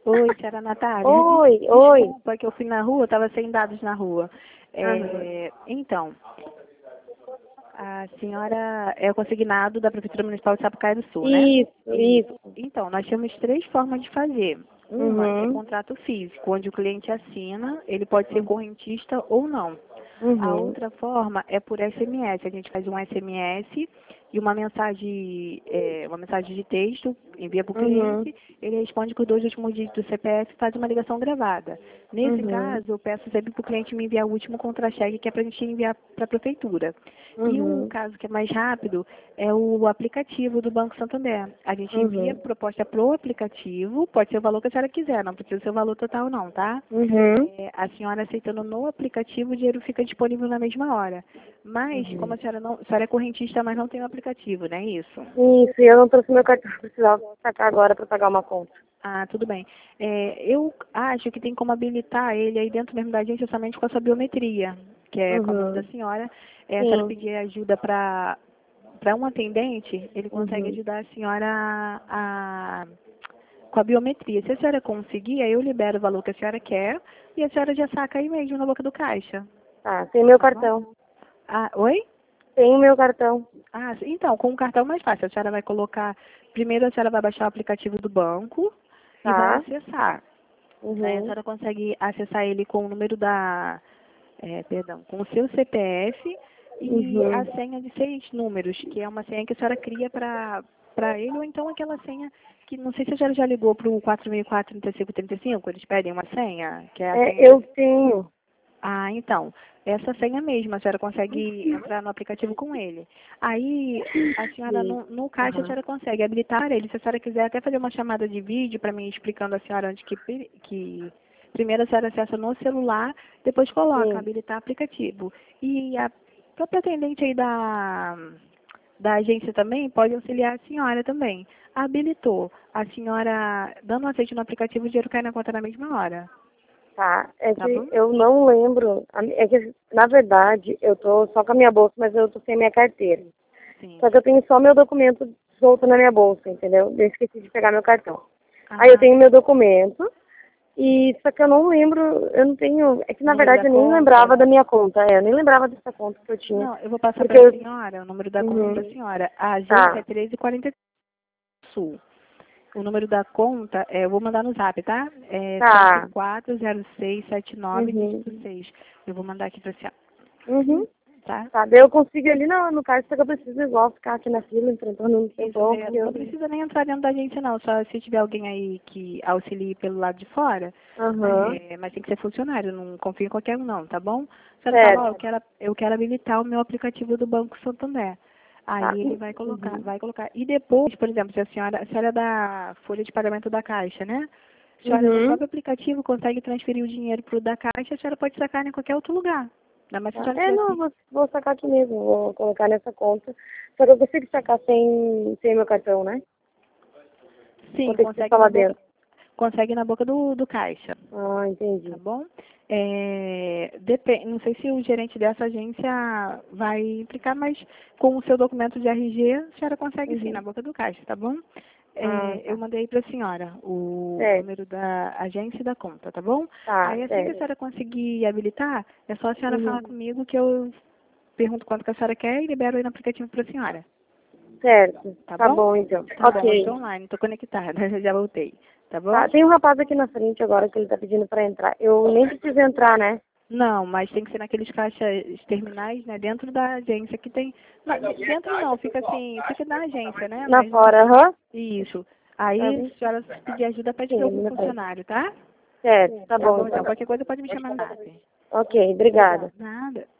Oi, senhora Natália. Oi, oi. Desculpa que eu fui na rua, eu estava sem dados na rua. Então, a senhora é o consignado da Prefeitura Municipal de Sapucaia do Sul, né? Isso. Então, nós temos 3 formas de fazer. Uma é Uhum. contrato físico, onde o cliente assina, ele pode ser correntista ou não. A Uhum. outra forma é por SMS. A gente faz um SMS e uma mensagem de texto, envia para o Uhum. cliente, ele responde com os 2 últimos dígitos do CPF e faz uma ligação gravada. Nesse Uhum. caso, eu peço sempre para o cliente me enviar o último contra-cheque, que é para a gente enviar para a prefeitura. E um Uhum. caso que é mais rápido é o aplicativo do Banco Santander. A gente envia a Uhum. proposta pro aplicativo, pode ser o valor que a senhora quiser, não precisa ser o valor total não, tá? Uhum. A senhora aceitando no aplicativo, o dinheiro fica disponível na mesma hora. Mas, como Uhum. a senhora é correntista, mas não tem o aplicativo, não é isso? Isso, e eu não trouxe meu cartão, precisava sacar agora para pagar uma conta. Ah, tudo bem. Eu acho que tem como habilitar ele aí dentro mesmo da agência somente com a sua biometria, que é com o nome da Uhum. senhora. Se a senhora Sim. pedir ajuda para um atendente, ele consegue Uhum. ajudar a senhora com a biometria. Se a senhora conseguir, aí eu libero o valor que a senhora quer e a senhora já saca aí mesmo na boca do caixa. Tá, tem meu Tá bom? cartão. Ah, oi? Tem o meu cartão. Então, com o cartão é mais fácil. A senhora vai colocar. Primeiro a senhora vai baixar o aplicativo do banco e vai Tá. acessar. Aí a Uhum. senhora consegue acessar ele com o número com o seu CPF e a Uhum. senha de 6 números, que é uma senha que a senhora cria para ele, ou então aquela senha que não sei se a senhora já ligou para o 4004-3535, eles pedem uma senha, que é a senha Eu tenho. então, essa senha mesmo, a senhora consegue entrar no aplicativo com ele. Aí, a senhora, Sim. no caixa, a Uhum. senhora consegue habilitar ele. Se a senhora quiser até fazer uma chamada de vídeo para mim explicando a senhora onde que primeiro a senhora acessa no celular, depois coloca Sim. habilitar aplicativo. E a própria atendente aí da agência também pode auxiliar a senhora também. Habilitou. A senhora, dando um aceite no aplicativo, o dinheiro cai na conta na mesma hora. Tá, é Tá que bom? eu não lembro. É que, na verdade, eu tô só com a minha bolsa, mas eu tô sem minha carteira. Sim. Só que eu tenho só meu documento solto na minha bolsa, entendeu? Eu esqueci de pegar meu cartão. Aí eu Ah, tenho meu documento, e só que eu não lembro, eu não tenho. É que o na número da verdade eu nem conta. lembrava da minha conta, eu nem lembrava dessa conta que eu tinha. Não, eu vou passar Porque para a eu. senhora o número da conta para a Uhum, senhora. A agência é tá. 1340 Sul. O número da conta, eu vou mandar no zap, tá? É Tá. 740679, Uhum. dígito 6. Eu vou mandar aqui para a senhora, Uhum. tá? Tá, daí eu consigo ir ali no caixa, só que eu preciso igual ficar aqui na fila, enfrentando um Isso, tempão, porque não eu. precisa nem entrar dentro da agência não, só se tiver alguém aí que auxilie pelo lado de fora, Aham. mas tem que ser funcionário, não confio em qualquer um não, tá bom? A senhora fala, ó, Certo. eu quero habilitar o meu aplicativo do Banco Santander. Tá. Aí ele Uhum. vai colocar. E depois, por exemplo, se a senhora é da folha de pagamento da Caixa, né? A senhora no Uhum. próprio aplicativo consegue transferir o dinheiro pro da Caixa, a senhora pode sacar em qualquer outro lugar. Ainda mais se a Tá. senhora tivesse. Não, vou sacar aqui mesmo, vou colocar nessa conta. Só que eu consigo sacar sem meu cartão, né? Vou Sim, ter que passar lá dentro. consegue na boca do caixa. Ah, Tá entendi. bom? Não sei se o gerente dessa agência vai implicar, mas com o seu documento de RG, a senhora consegue sim, na Uhum. boca do caixa, tá bom? Eu Tá. mandei para a senhora o Certo. número da agência e da conta, tá bom? Tá, Aí assim que a certo. senhora conseguir habilitar, é só a senhora falar Uhum. comigo que eu pergunto quanto que a senhora quer e libero aí no aplicativo para a senhora, Certo. tá Tá bom? bom, então. Tá bom, eu Ok. estou online, estou conectada, já voltei, tá bom? Tá, tem um rapaz aqui na frente agora que ele tá pedindo pra entrar. Eu nem preciso entrar, né? Não, mas tem que ser naqueles caixas terminais, né? Dentro da agência que tem. Não, dentro não, fica assim, fica na agência, né? Na Mas não. fora, aham. Isso. Tá Aí, bem? se a senhora pedir ajuda, pede Sim, para ali algum na frente. funcionário, tá? Certo, tá Tá bom bom, então. então. Qualquer coisa pode me chamar no zap. Ok, obrigada. Nada.